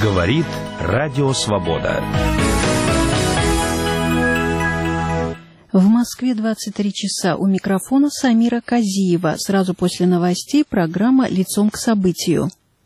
Говорит Радио Свобода. В Москве 23 часа. У микрофона Самира Казиева. Сразу после новостей программа «Лицом к событию».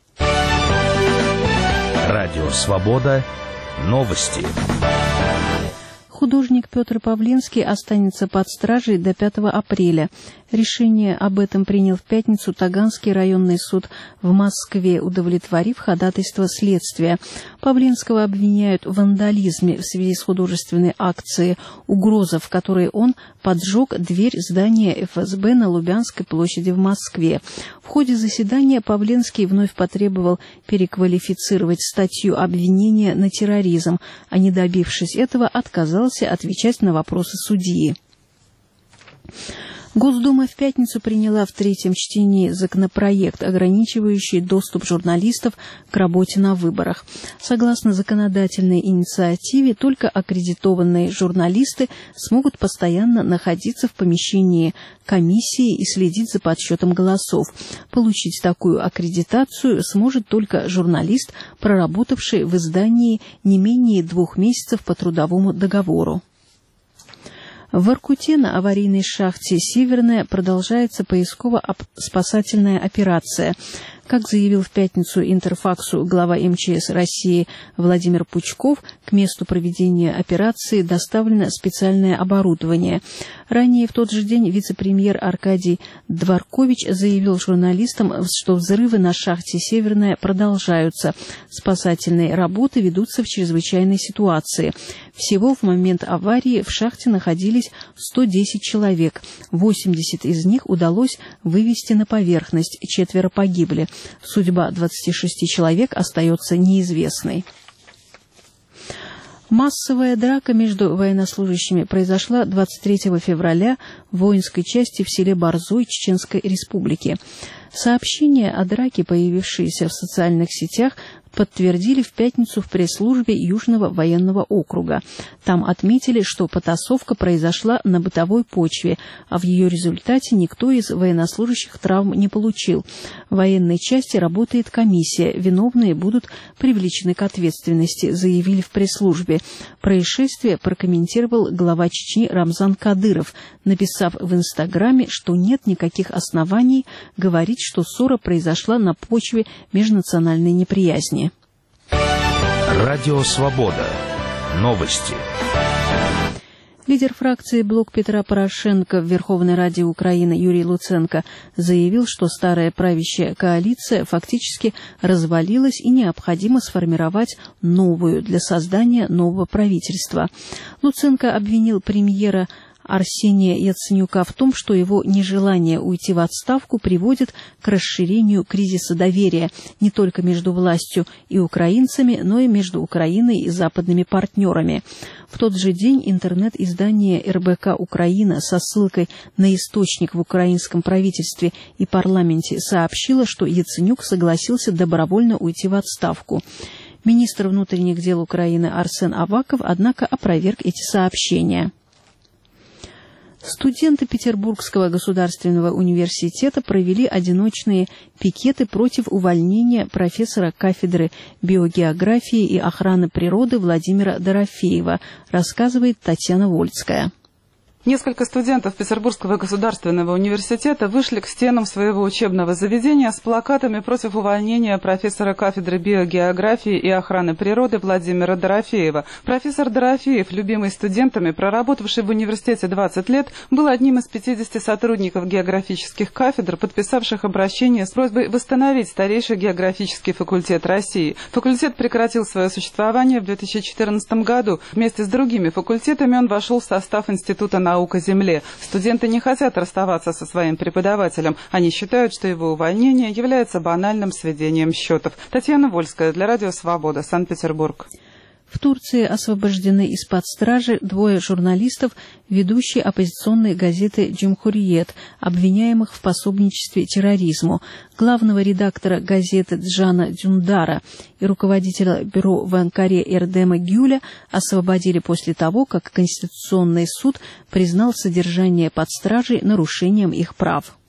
Радио Свобода. Новости. Художник Петр Павленский останется под стражей до 5 апреля. Решение об этом принял в пятницу Таганский районный суд в Москве, удовлетворив ходатайство следствия. Павленского обвиняют в вандализме в связи с художественной акцией «Угроза», в которой он поджег дверь здания ФСБ на Лубянской площади в Москве. В ходе заседания Павленский вновь потребовал переквалифицировать статью обвинения на терроризм, а не добившись этого, отказался отвечать на вопросы судьи. Госдума в пятницу приняла в третьем чтении законопроект, ограничивающий доступ журналистов к работе на выборах. Согласно законодательной инициативе, только аккредитованные журналисты смогут постоянно находиться в помещении комиссии и следить за подсчетом голосов. Получить такую аккредитацию сможет только журналист, проработавший в издании не менее 2 месяцев по трудовому договору. В Воркуте на аварийной шахте «Северная» продолжается поисково-спасательная операция. Как заявил в пятницу Интерфаксу глава МЧС России Владимир Пучков, к месту проведения операции доставлено специальное оборудование. Ранее в тот же день вице-премьер Аркадий Дворкович заявил журналистам, что взрывы на шахте «Северная» продолжаются. Спасательные работы ведутся в чрезвычайной ситуации. Всего в момент аварии в шахте находились 110 человек. 80 из них удалось вывести на поверхность, 4 погибли. Судьба 26 человек остается неизвестной. Массовая драка между военнослужащими произошла 23 февраля в воинской части в селе Борзой Чеченской Республики. Сообщения о драке, появившиеся в социальных сетях, подтвердили в пятницу в пресс-службе Южного военного округа. Там отметили, что потасовка произошла на бытовой почве, а в ее результате никто из военнослужащих травм не получил. В военной части работает комиссия, виновные будут привлечены к ответственности, заявили в пресс-службе. Происшествие прокомментировал глава Чечни Рамзан Кадыров, написав в Инстаграме, что нет никаких оснований говорить, что ссора произошла на почве межнациональной неприязни. Радио Свобода. Новости. Лидер фракции «Блок Петра Порошенко» в Верховной Раде Украины Юрий Луценко заявил, что старая правящая коалиция фактически развалилась и необходимо сформировать новую для создания нового правительства. Луценко обвинил премьера Арсения Яценюка в том, что его нежелание уйти в отставку приводит к расширению кризиса доверия не только между властью и украинцами, но и между Украиной и западными партнерами. В тот же день интернет-издание РБК «Украина» со ссылкой на источник в украинском правительстве и парламенте сообщило, что Яценюк согласился добровольно уйти в отставку. Министр внутренних дел Украины Арсен Аваков, однако, опроверг эти сообщения. Студенты Петербургского государственного университета провели одиночные пикеты против увольнения профессора кафедры биогеографии и охраны природы Владимира Дорофеева, рассказывает Татьяна Вольская. Несколько студентов Петербургского государственного университета вышли к стенам своего учебного заведения с плакатами против увольнения профессора кафедры биогеографии и охраны природы Владимира Дорофеева. Профессор Дорофеев, любимый студентами, проработавший в университете 20 лет, был одним из 50 сотрудников географических кафедр, подписавших обращение с просьбой восстановить старейший географический факультет России. Факультет прекратил свое существование в 2014 году. Вместе с другими факультетами он вошел в состав Института наук о земле. Студенты не хотят расставаться со своим преподавателем. Они считают, что его увольнение является банальным сведением счетов. Татьяна Вольская для Радио Свобода, Санкт-Петербург. В Турции освобождены из-под стражи 2 журналистов, ведущей оппозиционной газеты «Джумхуриет», обвиняемых в пособничестве терроризму, главного редактора газеты Джана Дюндара и руководителя бюро в Анкаре Эрдема Гюля освободили после того, как Конституционный суд признал содержание под стражей нарушением их прав.